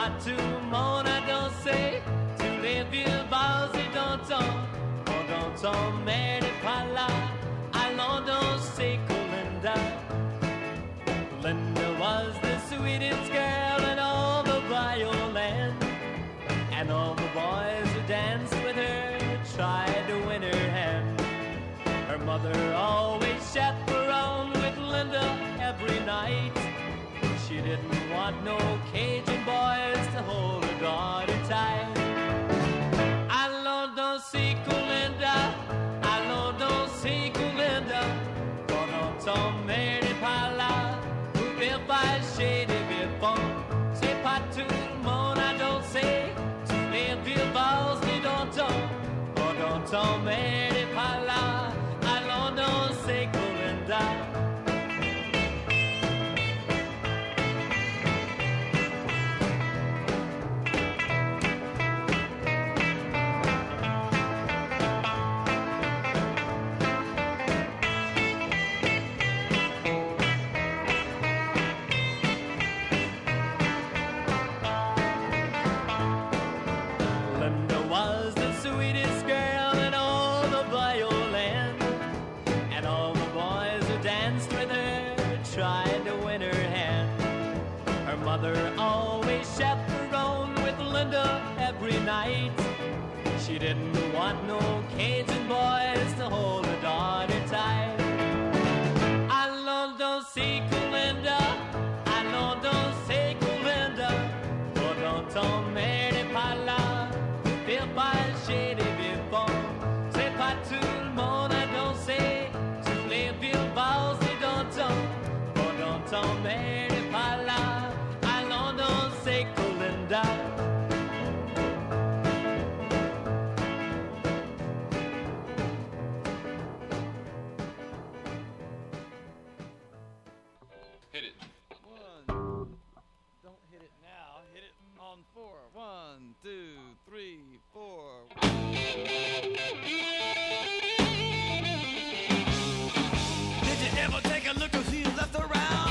pas tout le monde a dansé tous les vieux bars et d'antan. Pendant ton mère n'est pas là, allons danser Colinda. Linda was the sweetest girl in all the Bioland, and all the boys who danced with her tried to win her hand. Her mother always chaperoned with Linda every night. She didn't want no Cajun boys to hold her daughter tight. Allons danser Colinda, allons danser Colinda. Pendant ton mère n'est pas là, vous pouvez pas chez des vieux ponts. C'est pas tout le monde à danser tous les vieux bars et d'antan. Pendant ton mère n'est pas là, allons danser Colinda. Mother always chaperoned with Linda every night. She didn't want no Cajun boys to hold her daughter tight. Allons danser Colinda, allons danser Colinda. Pendant ton mère n'est pas là, fais pas chez les vieux ponts. C'est pas tout le monde à danser tous les vieux bars et d'antan. Pendant ton mère n'est pas là, say Colinda. Hit it. One. Don't hit it now. Hit it on 4. 1, 2, 3, 4. Did you ever take a look at who's left around?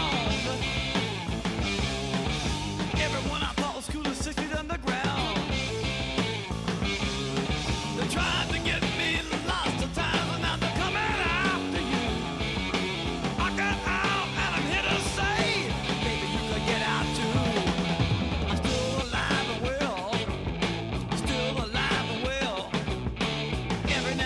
Everyone I thought was cool as 6 feet underground. They tried to get me lost of times, and now they're coming after you. I got out and I'm here to say, baby, you could get out too. I'm still alive and well, still alive and well. Every now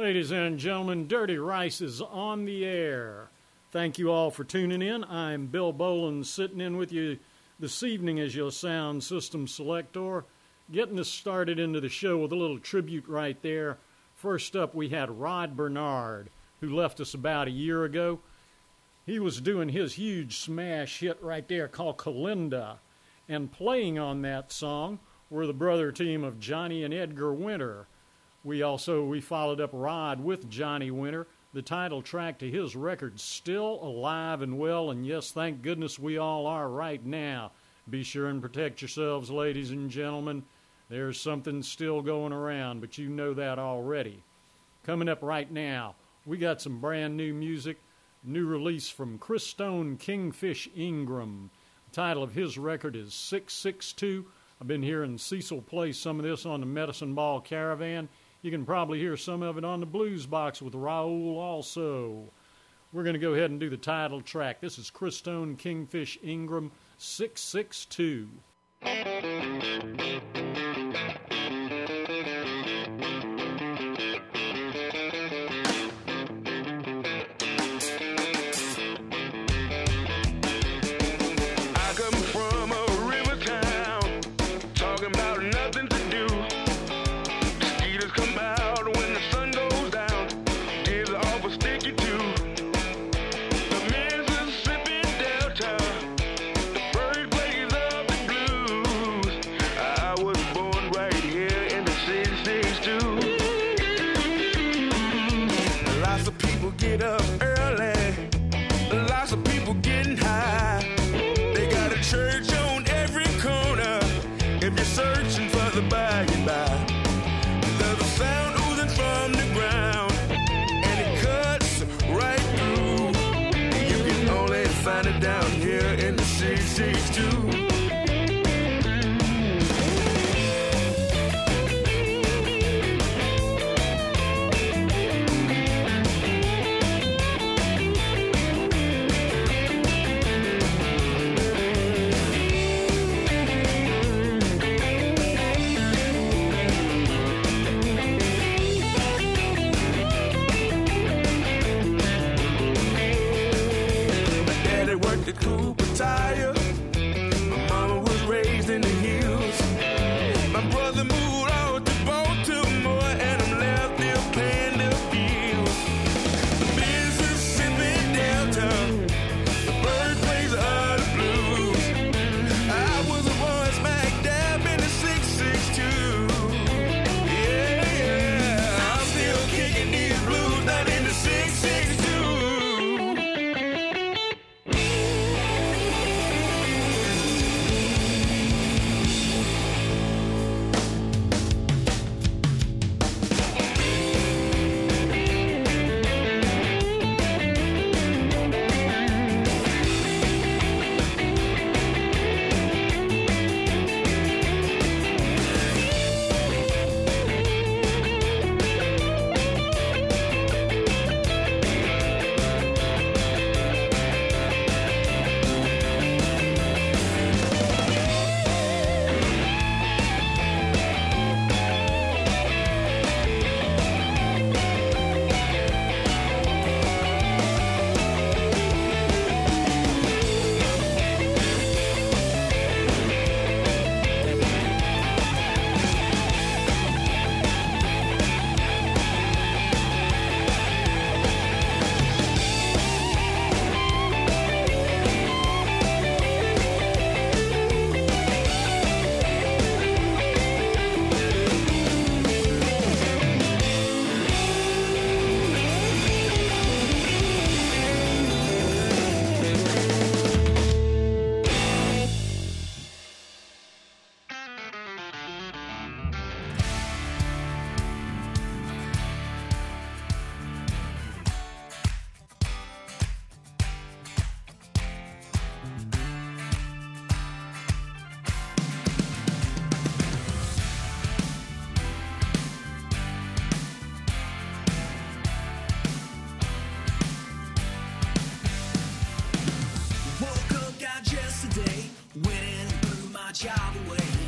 Ladies and gentlemen, Dirty Rice is on the air. Thank you all for tuning in. I'm Bill Boland, sitting in with you this evening as your sound system selector, getting us started into the show with a little tribute right there. First up, we had Rod Bernard, who left us about a year ago. He was doing his huge smash hit right there called Kalinda, and playing on that song were the brother team of Johnny and Edgar Winter. We followed up Rod with Johnny Winter, the title track to his record, Still Alive and Well, and yes, thank goodness we all are right now. Be sure and protect yourselves, ladies and gentlemen. There's something still going around, but you know that already. Coming up right now, we got some brand new music, new release from Chris Stone Kingfish Ingram. The title of his record is 662. I've been hearing Cecil play some of this on the Medicine Ball Caravan. You can probably hear some of it on the Blues Box with Raoul also. We're going to go ahead and do the title track. This is Chris Stone Kingfish Ingram, 662.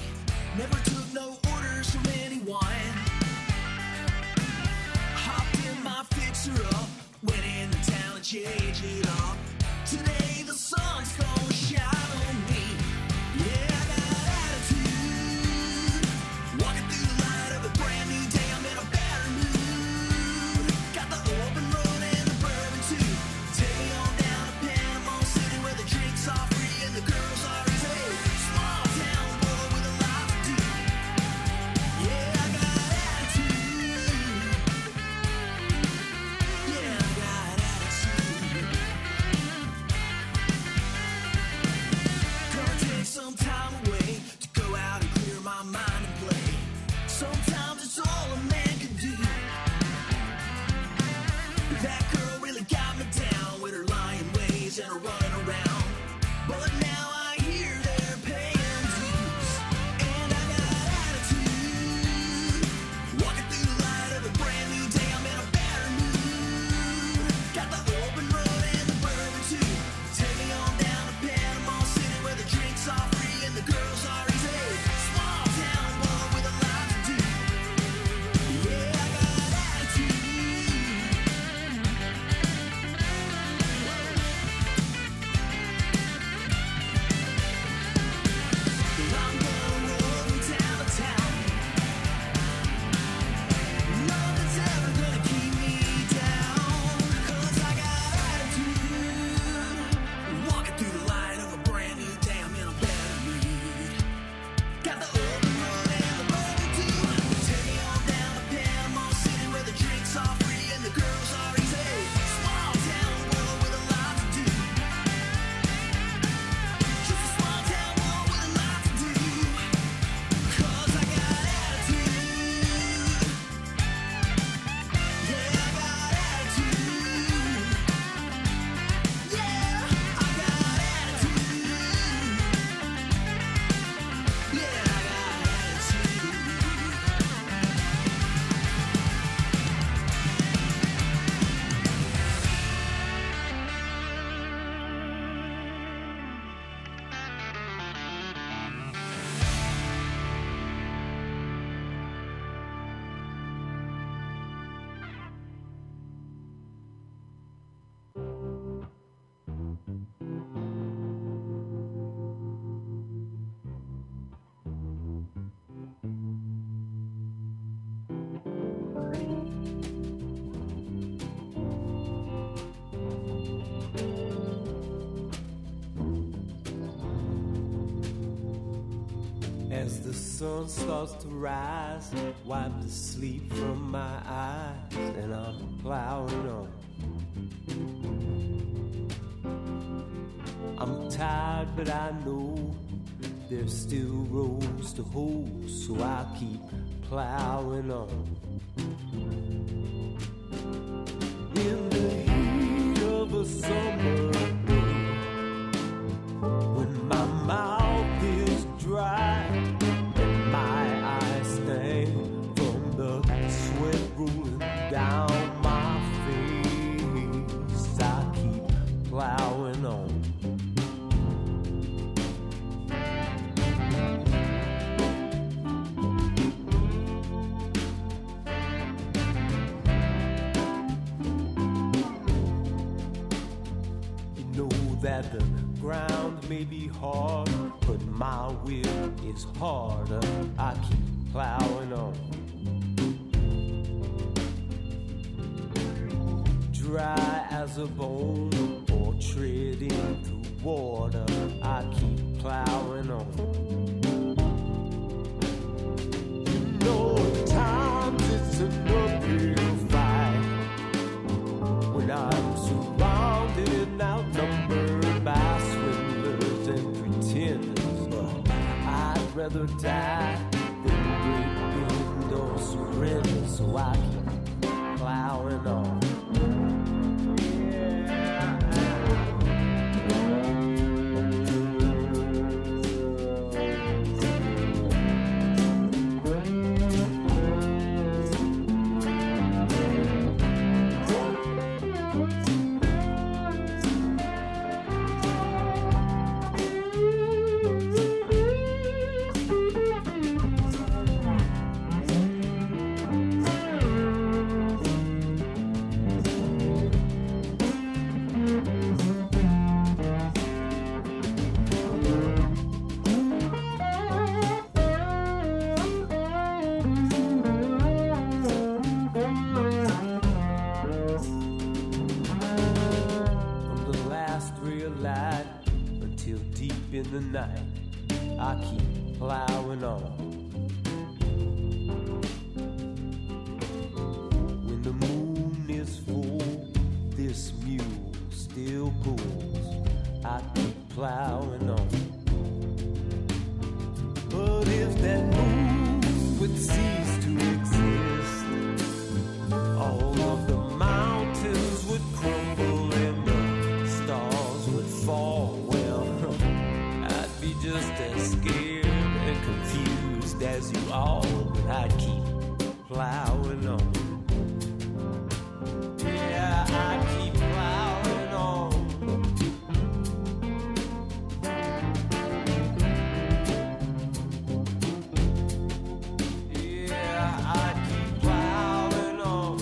Never took no orders from anyone. Hopped in As the sun starts to rise, wipe the sleep from my eyes, and I'm plowing on. I'm tired, but I know there's still roads to hoe, so I keep plowing on. In the heat of a summer day, when my mouth is dry and my eyes sting from the sweat rolling down my face, I keep plowing on. That the ground may be hard, but my will is harder. I keep plowing on. Dry as a bone or treading through water, I keep plowing on. You know at times it's an uphill fight when I'm surrounded and outnumbered by swindlers and pretenders, but I'd rather die than break bend or surrender, so I keep plowing on. In the night, I keep plowing on. When the moon is full, this mule still pulls. I keep plowing on. But if that moon would cease to exist, all of the mountains would crumble and the stars would fall. Just as scared and confused as you all, but I keep plowing on. Yeah, I keep plowing on. Yeah, I keep plowing on.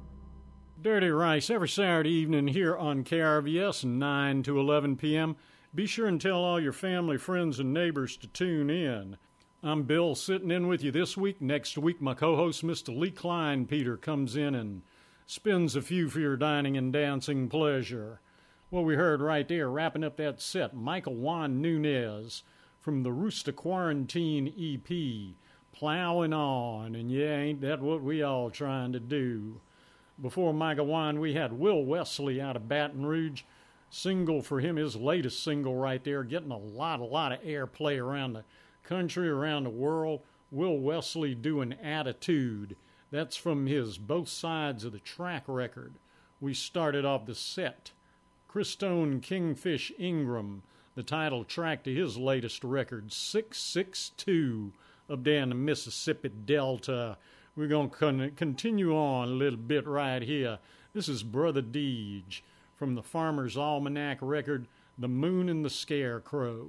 Dirty Rice every Saturday evening here on KRVS, 9 to 11 p.m. Be sure and tell all your family, friends, and neighbors to tune in. I'm Bill, sitting in with you this week. Next week, my co-host, Mr. Lee Klein Peter, comes in and spins a few for your dining and dancing pleasure. Well, we heard right there, wrapping up that set, Michael Juan Nunez from the Rooster Quarantine EP, Plowing On, and yeah, ain't that what we all trying to do? Before Michael Juan, we had Will Wesley out of Baton Rouge, single for him, his latest single right there, getting a lot of airplay around the country, around the world. Will Wesley doing Attitude. That's from his Both Sides of the Track record. We started off the set. Christone Kingfish Ingram, the title track to his latest record, 662, up there in the Mississippi Delta. We're going to continue on a little bit right here. This is Brother Deej from the Farmer's Almanac record, The Moon and the Scarecrow.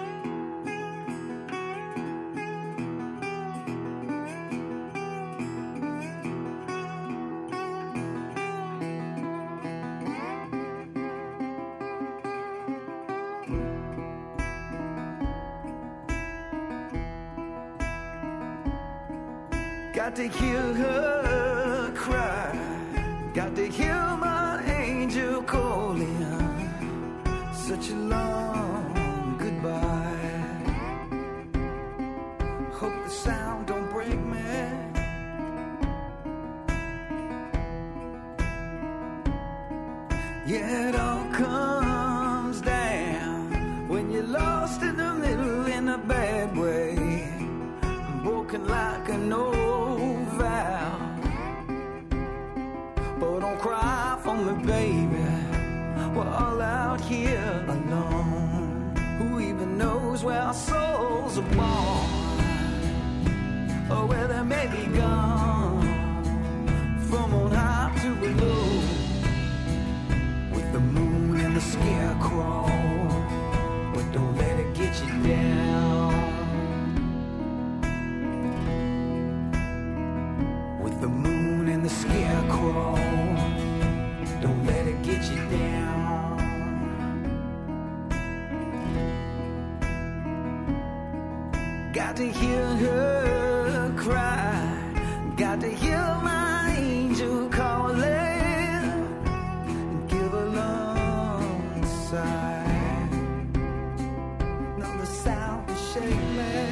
Got to hear her cry, got to hear my angel calling, such a long goodbye. Hope the sound don't break me. Yeah, it all comes down when you're lost in the middle in a bad way, broken like an old vow. But don't cry for me, baby, we're all out here alone. Who even knows where our souls are born, or where they may be gone, from on high to below, with the moon and the scarecrow. But don't let it get you down, with the moon and the scarecrow. Don't let it get you down. Got to hear her cry, got to hear my angel calling, and give a long sigh. Now the sound will shake me.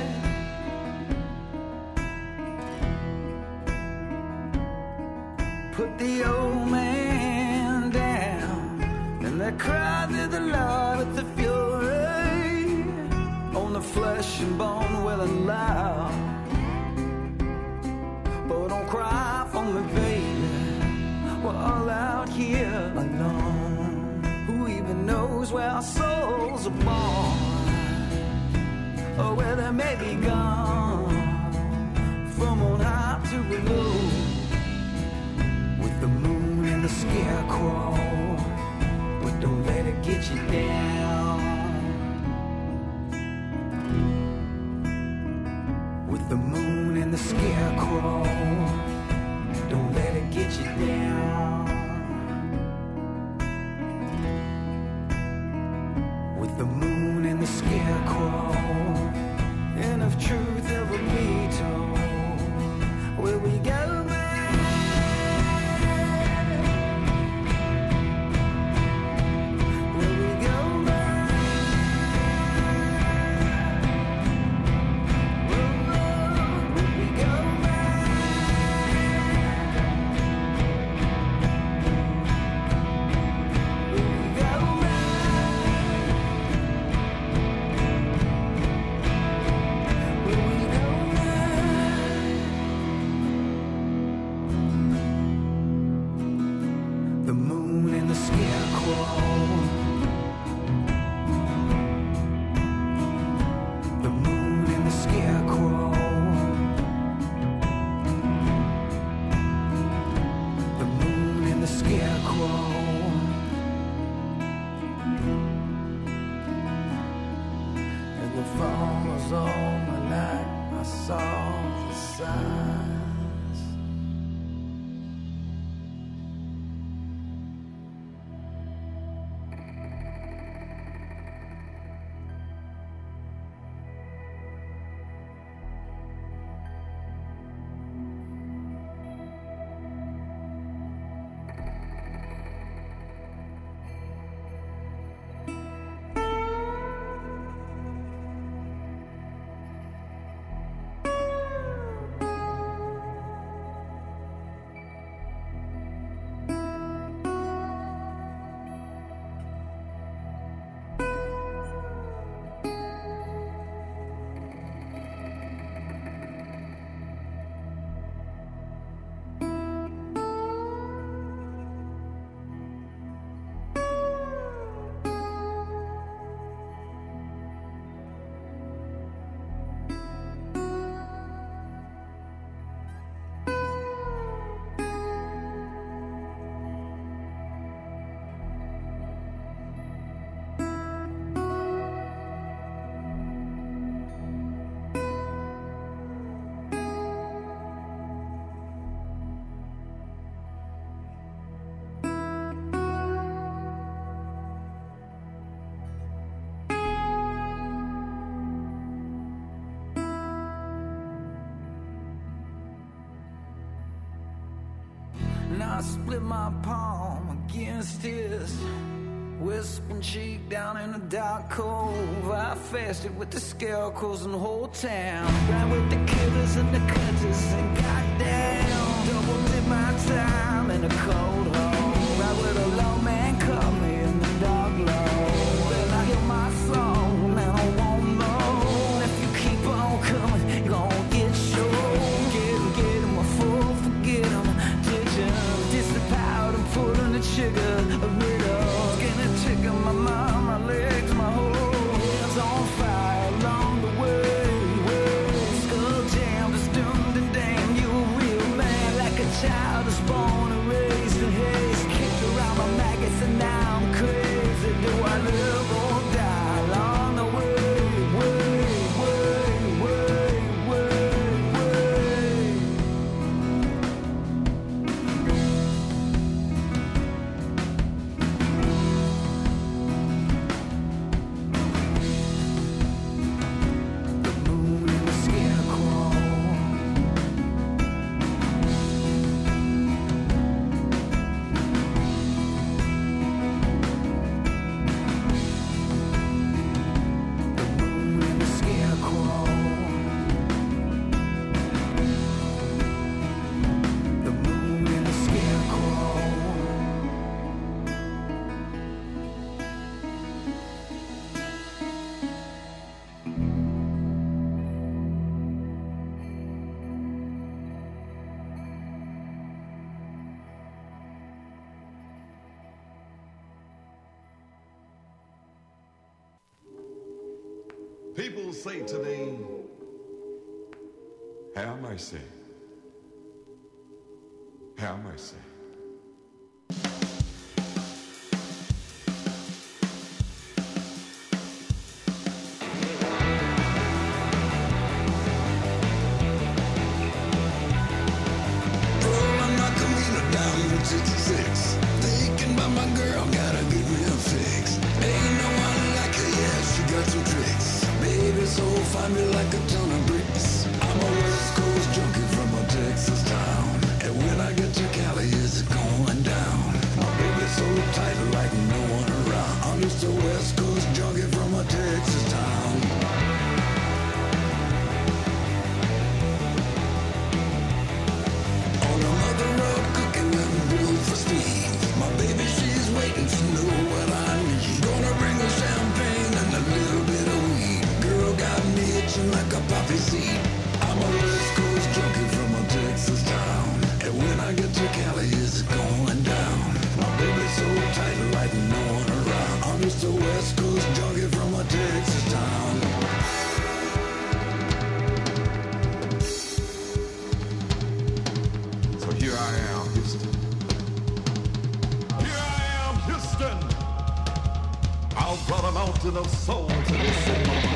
Put the old man down, and they cried to the Lord with the fury on the flesh and bone, well and loud. But don't cry for me, baby, we're all out here alone. Who even knows where our souls are born, or where they may be gone, from on high to below, with the moon and the scarecrow. But don't let it get you down, with the moon and the scarecrow. Don't let it get you down, with the moon and the scarecrow. And if truth ever be told, where we go back, And I split my palm against his whispering cheek down in a dark cove. I fasted with the scarecrows in the whole town, ran with the killers and the cutters, and goddamn, double did my time in a cold hole. Right where the low man caught me in the dark low. Then I hear my song, man, I won't know. If you keep on coming, you're gonna get shown. Get him, a fool, forget him. Disappowered and pulling the trigger, a riddle. Gonna tickle my mind, my legs, my whole hands on fire along the way. Skull jammed, is doomed and damned. You a real man, like a child is born and raised in haste. Kicked around my maggots and now I'm crazy. Do I live or die along the way? People say to thee, have mercy, have mercy. Rolling my Camino down Route 66, thinking about my girl, gotta get me a fix. Ain't no one like her, yeah, she got some tricks. Baby, so find me like a ton of bricks. I'm a West Coast junkie from a Texas town, and when I get to Cali, is it going down? My baby's so tight like no one around. I'm just a West Coast junkie from a Texas town. On a mother road cooking and blue for Steve. My baby, she's waiting to know what I need. Gonna bring her champagne and a little bit of weed. Girl got me itching like a poppy seed. I'm a West Coast junkie from a Texas town, and when I get to Cali, is it going down? My baby's so tight like no one around. I'm just a West Coast junkie from a Texas town. So here I am, Houston. Here I am, Houston. I'll brought a mountain of soul to this city.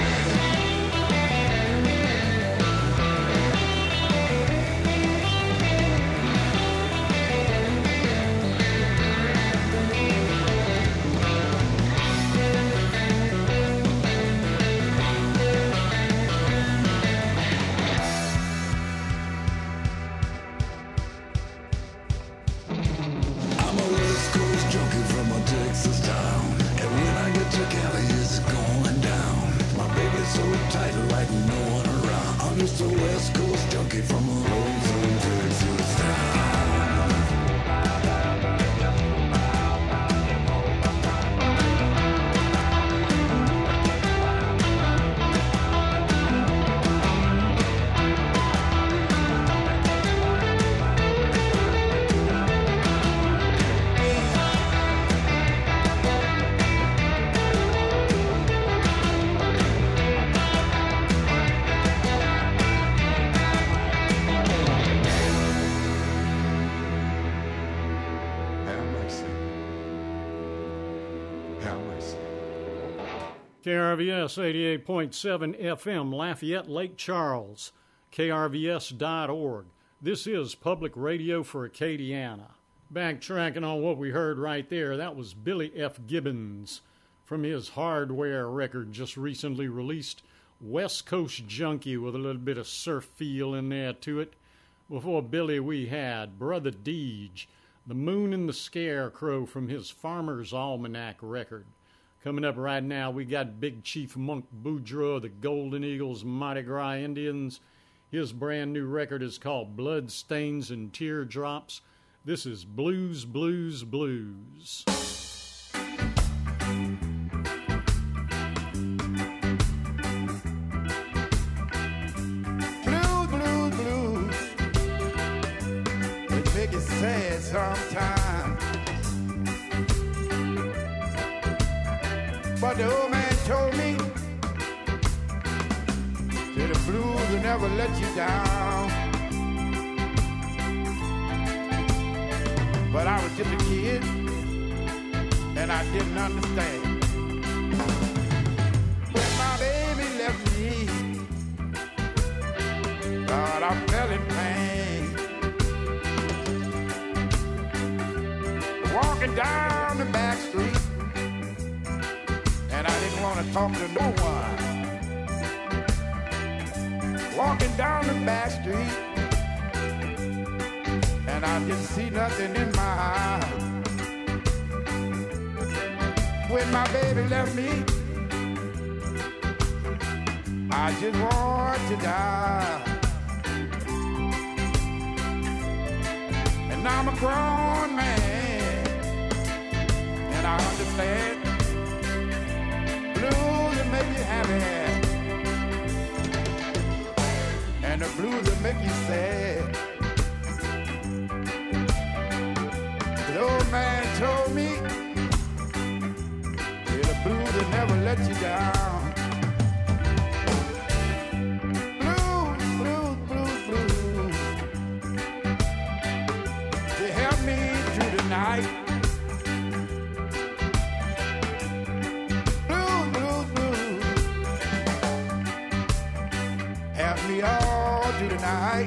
I'm a West Coast junkie from a Texas town, and when I get to Cali, is it going down? My baby's so tight like no one around. I'm just a West Coast junkie from a lonesome Texas town. Have mercy. Have mercy. KRVS 88.7 FM, Lafayette, Lake Charles, krvs.org. This is Public Radio for Acadiana. Backtracking on what we heard right there, that was Billy F. Gibbons from his Hardware record just recently released, West Coast Junkie, with a little bit of surf feel in there to it. Before Billy, we had Brother Deej, The Moon and the Scarecrow from his Farmer's Almanac record. Coming up right now, we got Big Chief Monk Boudreaux of the Golden Eagles Mardi Gras Indians. His brand new record is called Blood Stains and Teardrops. This is Blues, Blues, Blues. Sad sometimes, but the old man told me that the blues will never let you down. But I was just a kid and I didn't understand. When my baby left me, God, I felt in pain. Walking down the back street, and I didn't want to talk to no one. Walking down the back street, and I didn't see nothing in my eyes. When my baby left me, I just want to die. And I'm a grown man, and I understand blues that make you happy, and the blues that make you sad. The old man told me, yeah, the blues will never let you down. Blues, blues, blues, blues, they help me through the night. Me all through the night.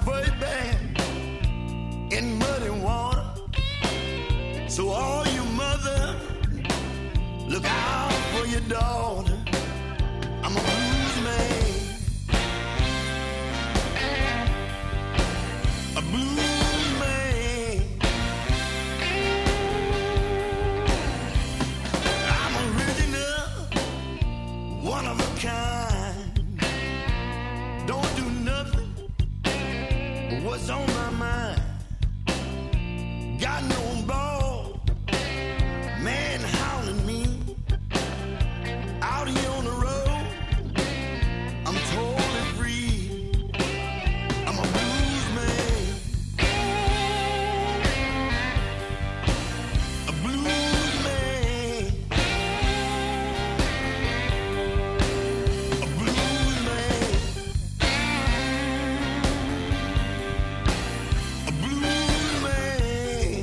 first band in muddy water. So all you mother, look out for your daughter. I'm a blues man. A blues man. I'm original, one of a kind. Don't do nothing but what's on my mind. Got no ball, man howling me. Out here on the road, I'm totally free. I'm a blues man. A blues man. A blues man. A blues man.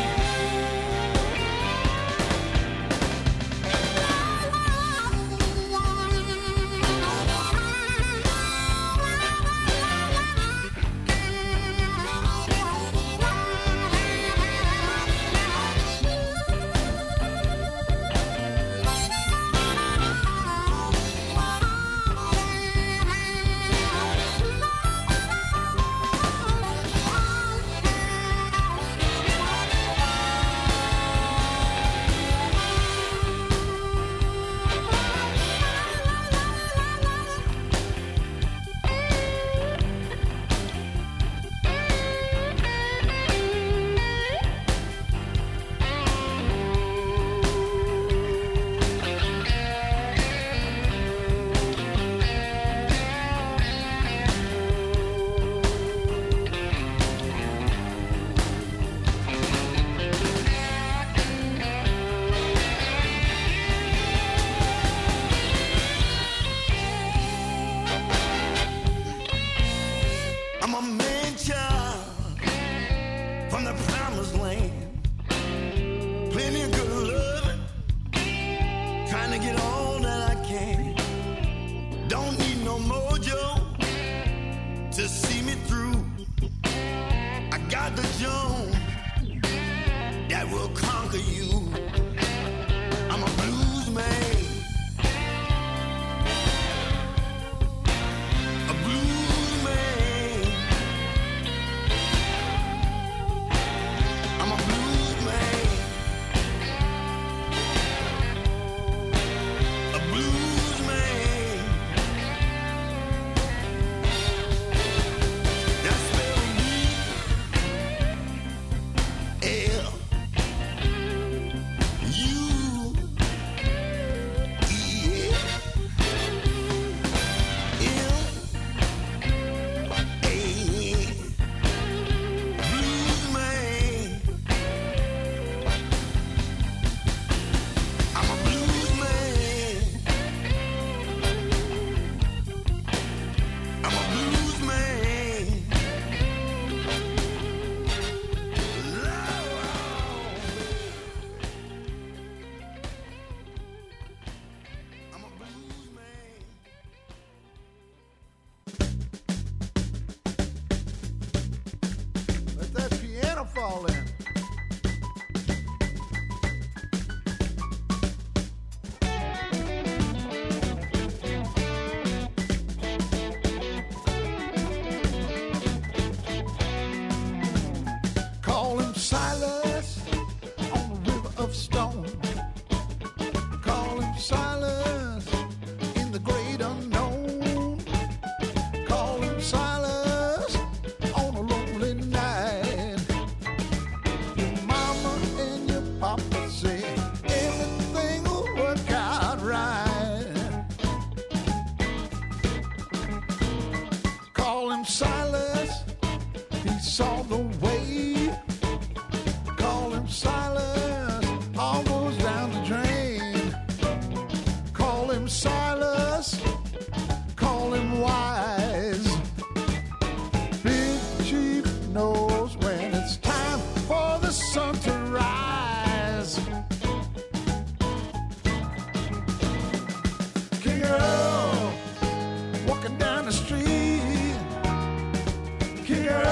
I'm a man child from the promised land. Plenty of good loving, trying to get all that I can. Don't need no mojo to see me through. I got the Jones that will conquer you. I'm a blues man. A blues man. I'm a blues man. A blues man. That's spelling me. L U E L A blues man. I'm a blues man. I'm a blues man. I'm a blues man. Let that piano fall in. Call him Silas on the river of stone. Call him Silas in the great unknown. Call him Silas on a lonely night. Your mama and your papa say everything will work out right. Call him Silas, he saw the way. Call him Silas, all goes down the drain. Call him Silas, call him wise. Big Chief knows when it's time for the sun to rise. King Earl, walking down the street. King Earl,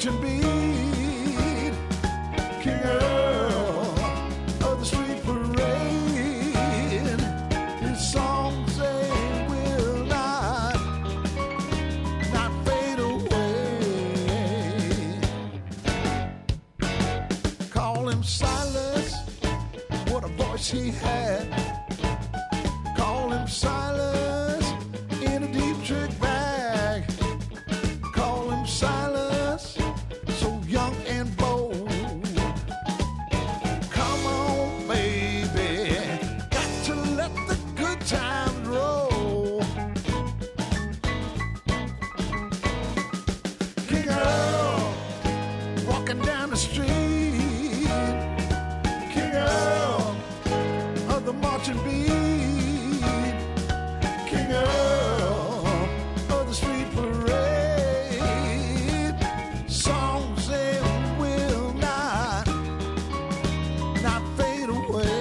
marching beat, King Earl of the street parade. His songs they will not fade away. Call him Silas, what a voice he had. Call him Silas in a deep trick bag. Call him Silas, so young and bold. Come on, baby, got to let the good times roll. King Earl, walking down the street. King Earl of the marching beat. King Earl of the street parade. Songs they will not fade away.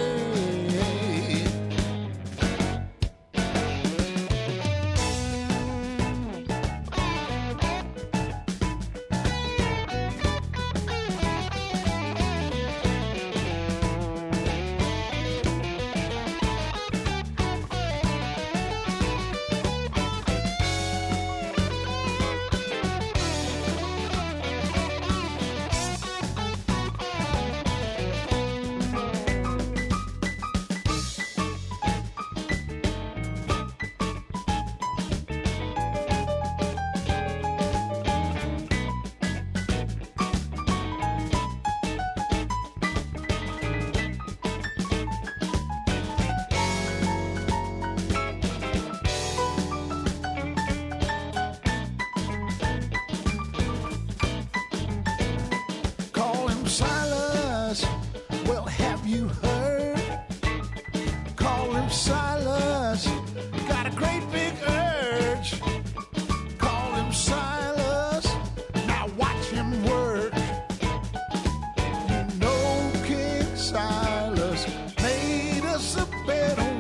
Call him Silas, well, have you heard? Call him Silas, got a great big urge. Call him Silas, now watch him work. You know King Silas made us a better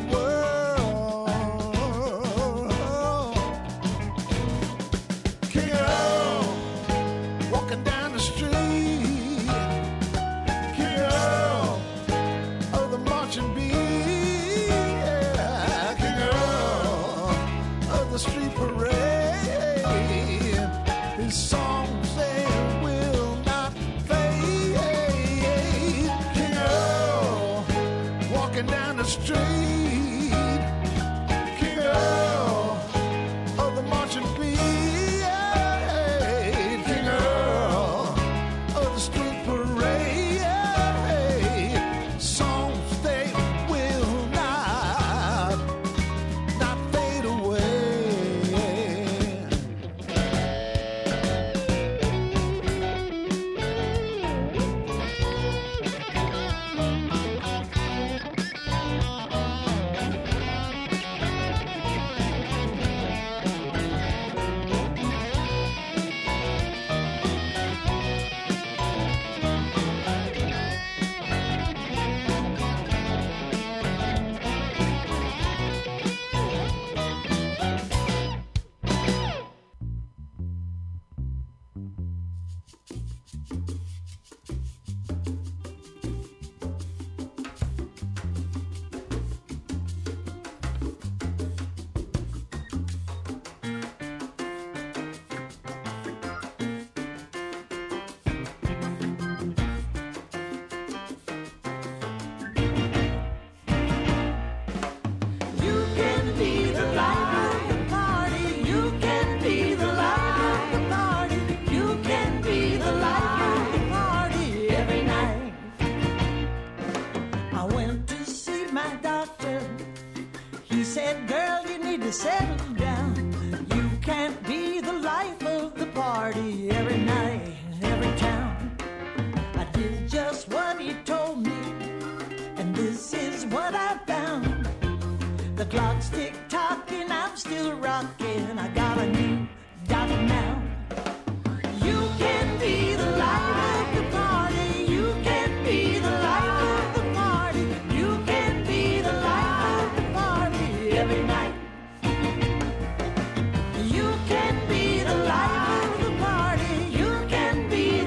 world. King Earl, walking down the street. King Earl of the marching beat. Yeah. King Earl of the street parade. His songs they will not fade. King Earl walking down the street. King Earl of the marching beat. King Earl of the street parade. Songs they will not fade away. You can be the life of the party. You can be the life of the party. You can be the life of the party every night. I went to see my doctor. He said, girl, you need to settle down. You can't be the life of the party every night, every town. I did just what he told me, and this is what I found. The clock's tick-tocking, I'm still rocking. I got a new doctor now. You can be the life of the party. You can be the life of the party. You can be the life of the party every night. You can be the life of the party. You can be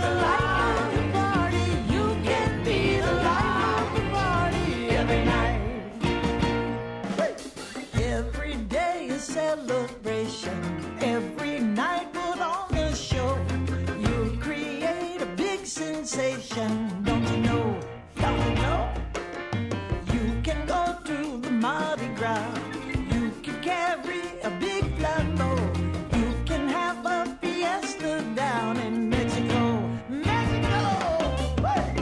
celebration. Every night put on a show. You create a big sensation. Don't you know? Don't you know? You can go to the Mardi Gras. You can carry a big flambeau. You can have a fiesta down in Mexico. Mexico! Hey!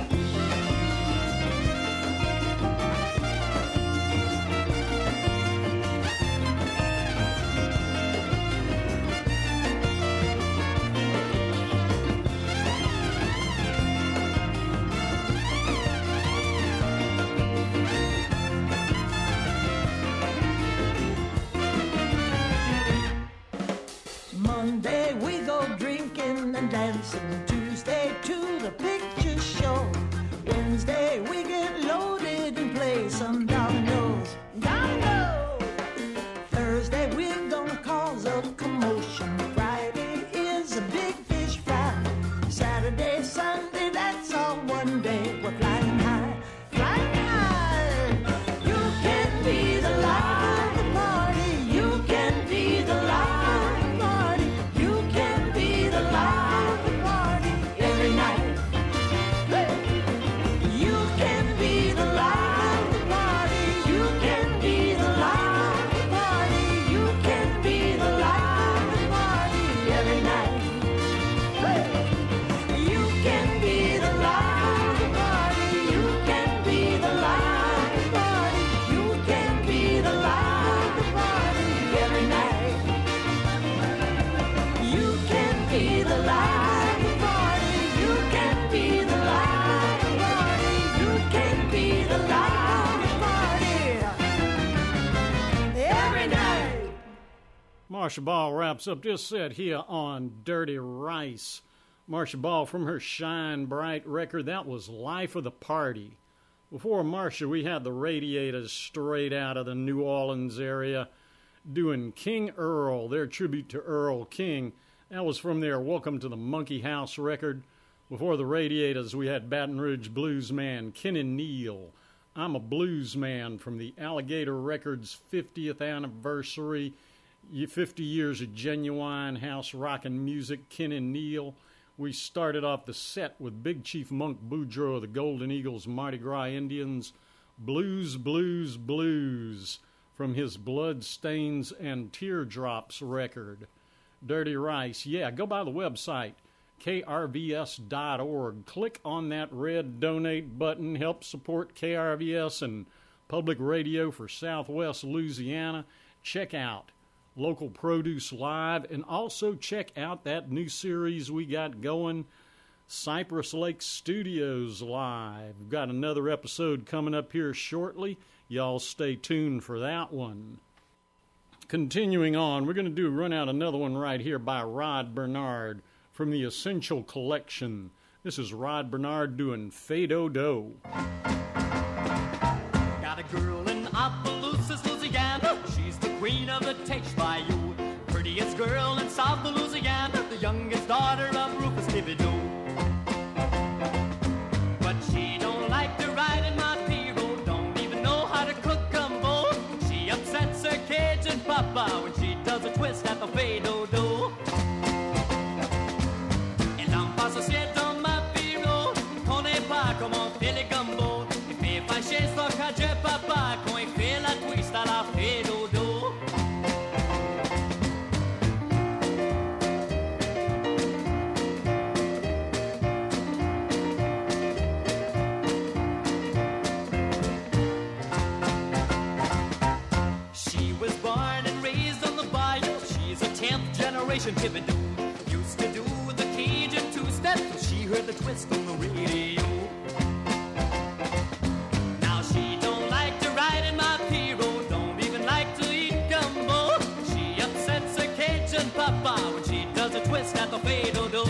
Monday we go drinking and dancing. Tuesday to the picture show. Wednesday we get loaded and play some dominoes. Dominoes! Thursday we're gonna cause a commotion. Friday is a big fish fry. Saturday, Sunday, that's all one day. We're flying high, flying high. You can be the life of the party. You can be the life of the party. You can be the life of the party every night. Hey. You can be the life of the party. You can be the life of the party. You can be the life of the party every night. Hey. You can be the life of the party. You can be the life of the party. You can be the life of the party every night. You can be the life of the party. You can be the life of the party. You can be the life of the party every night. Marsha Ball wraps up this set here on Dirty Rice. Marsha Ball from her Shine Bright record, that was Life of the Party. Before Marsha, we had the Radiators straight out of the New Orleans area doing King Earl, their tribute to Earl King. That was from their Welcome to the Monkey House record. Before the Radiators, we had Baton Rouge blues man Kenny Neal. I'm a Blues Man from the Alligator Records 50th anniversary, 50 years of genuine house rockin' music, Kenny Neal. We started off the set with Big Chief Monk Boudreaux of the Golden Eagles Mardi Gras Indians, Blues, Blues, Blues, from his Bloodstains and Teardrops record. Dirty Rice, yeah, go by the website, krvs.org. Click on that red donate button, help support KRVS and public radio for Southwest Louisiana. Check out Local Produce Live, and also check out that new series we got going, Cypress Lake Studios Live. We've got another episode coming up here shortly. Y'all stay tuned for that one. Continuing on, we're going to run out another one right here by Rod Bernard from the Essential Collection. This is Rod Bernard doing Fado-Do. Got a girl in Opelousas, Louisiana. She's the queen of the Taste Bayou. Prettiest girl in South Louisiana. The youngest daughter of Rufus Thibodeau. But she don't like to ride in my P-road. Don't even know how to cook gumbo. She upsets her Cajun papa when she does a twist at the Fado-Do. Elle en passe assiette dans ma P-road. Connais pas comment on fait les gumbo. Il fait fâcher son Cajun papa quand il fait la twist à la Fado-Do. She was born and raised on the bayou. She's a 10th generation Thibodeau. Used to do the Cajun two-step till she heard the twist on the radio. Now she don't like to ride in my P-road. Don't even like to eat gumbo. She upsets her Cajun papa when she does a twist at the Fado-Do.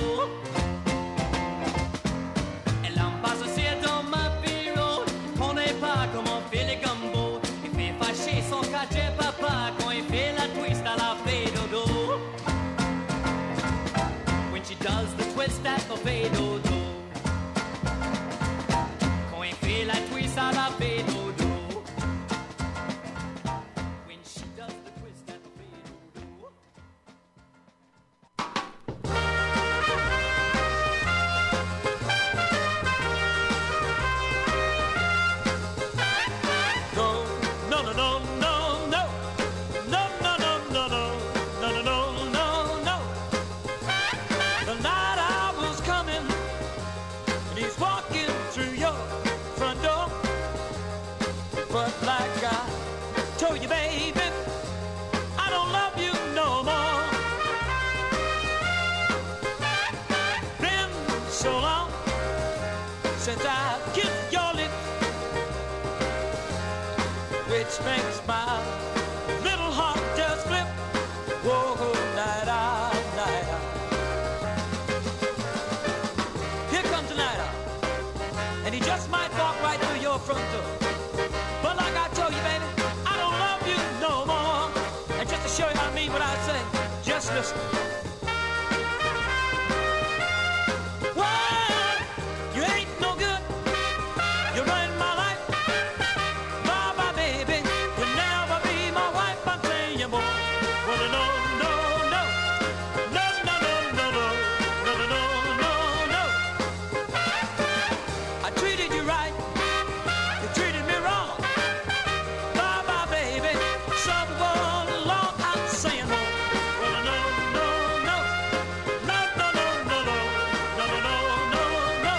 Elle en passe aussi dans ma P-road. Connais pas comment on fait les gumbo. Il fait fâcher son Cajun papa quand il fait la twist à la Fado-Do. When she does the twist at the Fado-Do. Quand il fait la twist à la Fado-Do. When she does the twist at the Fado-Do. since I kissed your lips, which makes my little heart just flip. Whoa, night out, night out. Here comes the night out, and he just might walk right through your front door. But like I told you, baby, I don't love you no more. And just to show you I mean what I say, just listen. Well, you ain't no good. You're running my life. Bye bye, baby. You'll never be my wife. I'm saying you more. Well, no, no, no. No, no, no, no, no. No, no, no, no, no. I treated you right. You treated me wrong. Bye bye, baby. Someone along, I'm saying more. Well, no, no, no. No, no, no, no, no. No, no, no, no, no.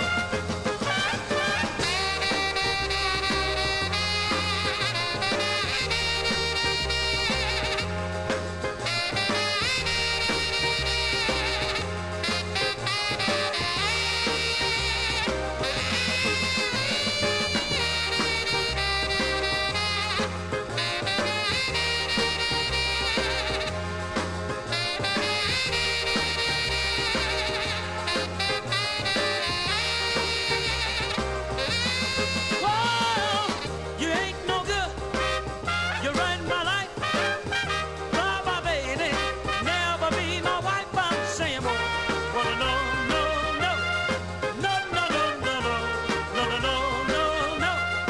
Whoa, you ain't no good. You're running my life. Bye bye, baby. Never be my wife. I'm saying more. Well, no, no, no. No, no, no, no, no. No, no, no, no, no.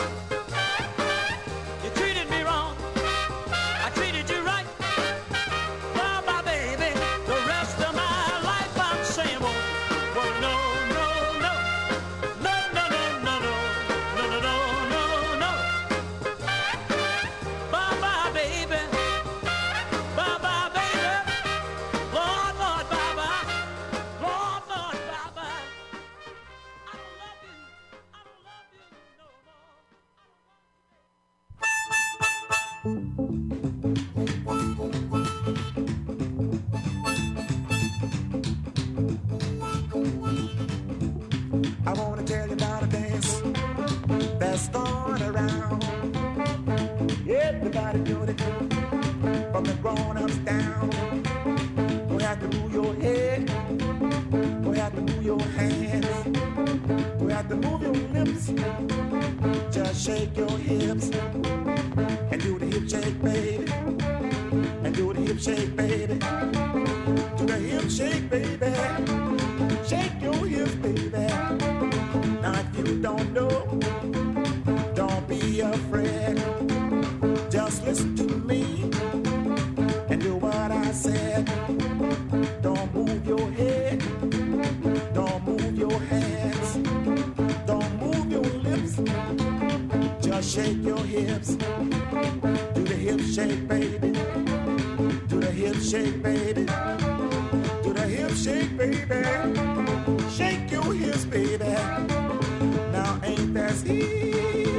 You treated me wrong. I treated you right. Bye bye, baby. The rest of my life I'm saying more. Well, no, no, no. No, no, no, no, no. No, no, no, no, no. Bye bye, baby. Bye bye, baby. Lord, Lord, bye bye. Lord, Lord, bye bye. I don't love you. I don't love you no more. I wanna tell you about a dance that's going around. Everybody doing it, from the grown-ups down. Don't have to move your head, don't have to move your hands, don't have to move your lips. Just shake your hips and do the hip shake, baby. And do the hip shake, baby. Do the hip shake, baby. Shake your hips, baby. Now if you don't know, don't be afraid. Just listen to me and do what I said. Don't move your head, don't move your hands, don't move your lips. Just shake your hips. Do the hip shake, baby. Do the hip shake, baby. Do the hip shake, baby. Shake your hips, baby. Now ain't that easy?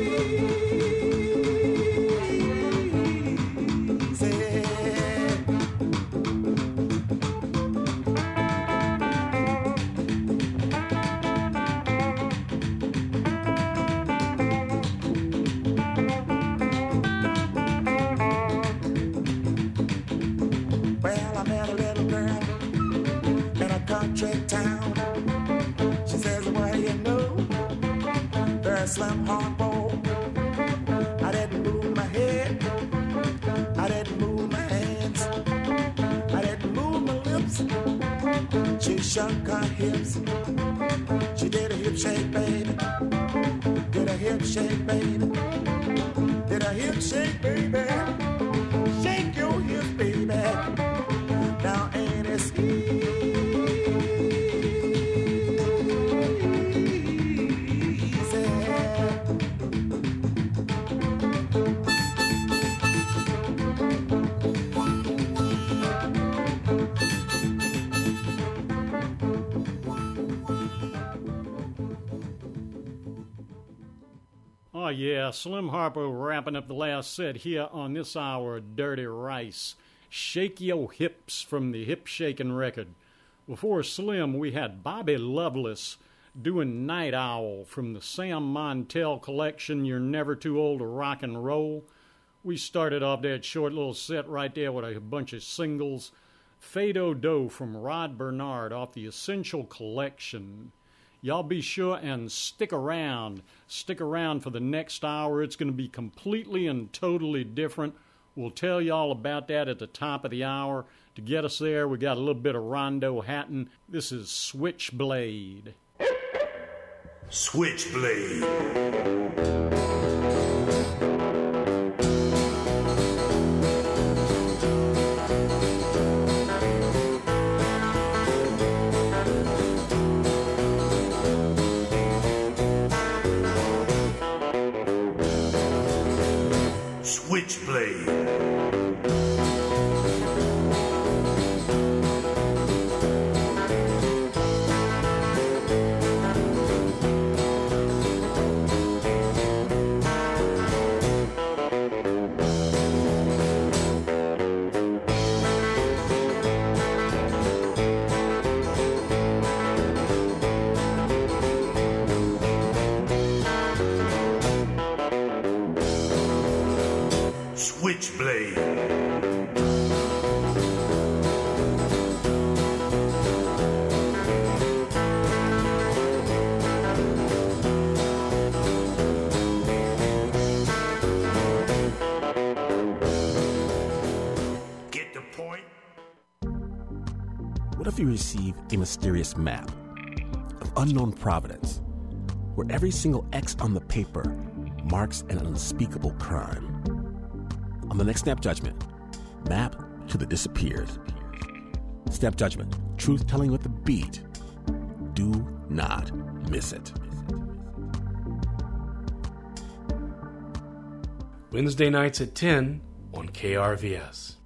Well, I met a little girl in a country town. She says, well, you know, very slim hard bowl. I didn't move my head, I didn't move my hands, I didn't move my lips. She shook her hips. She did a hip shake, baby. Did a hip shake, baby. Did a hip shake, baby. Shake your hips, baby. Now ain't it Oh, yeah, Slim Harpo wrapping up the last set here on this hour of Dirty Rice. Shake Your Hips from the Hip Shakin' record. Before Slim, we had Bobby Loveless doing Night Owl from the Sam Montel collection, You're Never Too Old to Rock and Roll. We started off that short little set right there with a bunch of singles. Fado Do from Rod Bernard off the Essential Collection. Y'all be sure and stick around. Stick around for the next hour. It's going to be completely and totally different. We'll tell y'all about that at the top of the hour. To get us there, we got a little bit of Rondo Hatton. This is Switchblade. Switchblade. Switchblade. Switchblade. Get the point? What if you receive a mysterious map of unknown providence, where every single X on the paper marks an unspeakable crime? On the next Snap Judgment, Map to the Disappeared. Snap Judgment, truth telling with the beat. Do not miss it. Wednesday nights at 10 on KRVS.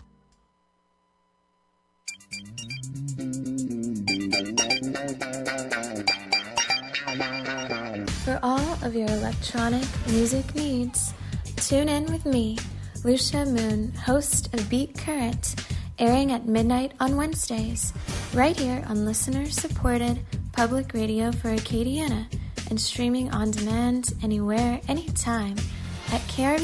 For all of your electronic music needs, tune in with me, Lucia Moon, host of Beat Current, airing at midnight on Wednesdays, right here on listener-supported public radio for Acadiana, and streaming on demand anywhere, anytime at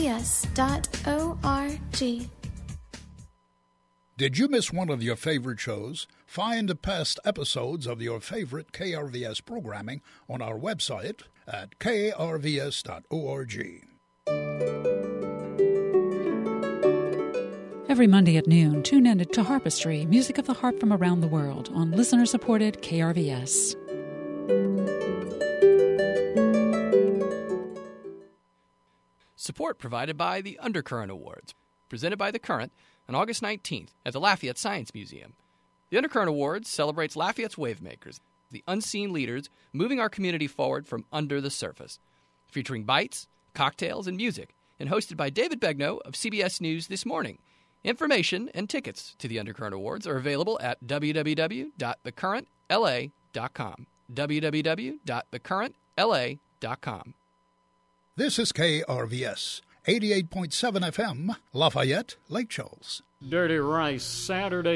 krvs.org. Did you miss one of your favorite shows? Find past episodes of your favorite KRVS programming on our website at krvs.org. Every Monday at noon, tune in to Harpistry, music of the harp from around the world on listener-supported KRVS. Support provided by the Undercurrent Awards, presented by The Current on August 19th at the Lafayette Science Museum. The Undercurrent Awards celebrates Lafayette's wavemakers, the unseen leaders moving our community forward from under the surface, featuring bites, cocktails, and music, and hosted by David Begnaud of CBS News This Morning. Information and tickets to the Undercurrent Awards are available at www.thecurrentla.com. www.thecurrentla.com. This is KRVS, 88.7 FM, Lafayette, Lake Charles. Dirty Rice, Saturday